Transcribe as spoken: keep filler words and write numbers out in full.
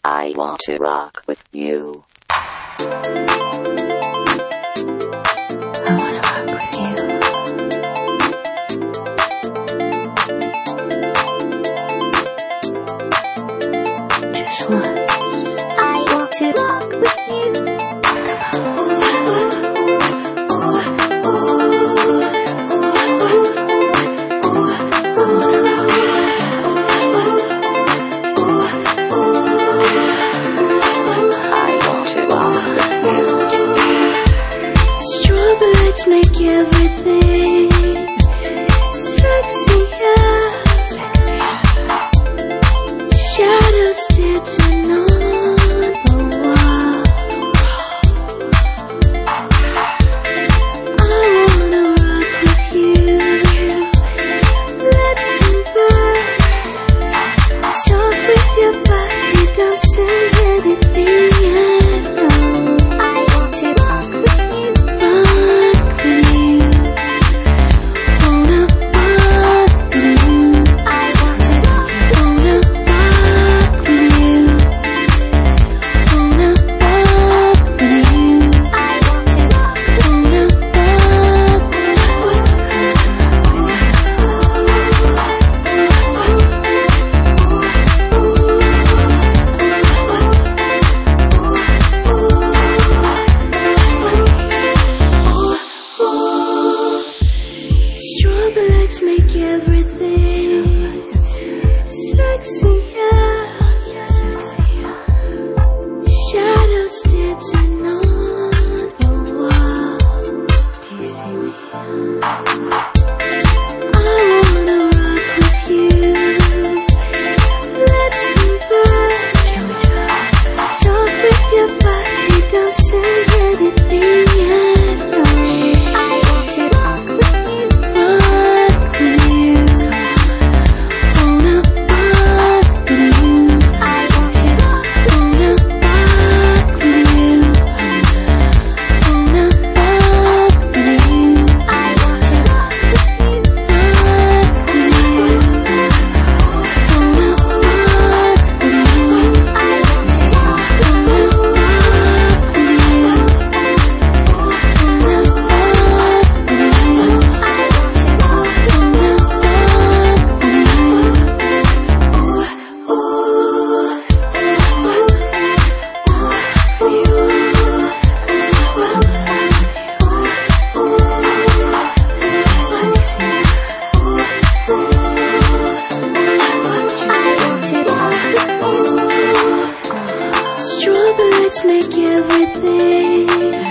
I want to rock with you. I wanna rock with you. Just once. I want to rock with you. Strawberries make everything sexy, yeah. Shadows dancing on the wall. I wanna rock with you. Let's converse. Talk with your body, don't say anything at all. I want to rock with you. Strawberries make everything sexy, yeah. Shadows dancing on the wall. Do you see me? I wanna rock with you. Let's converse. Talk with your body, don't say anything at all. I want to rock with you. Strawberries make everything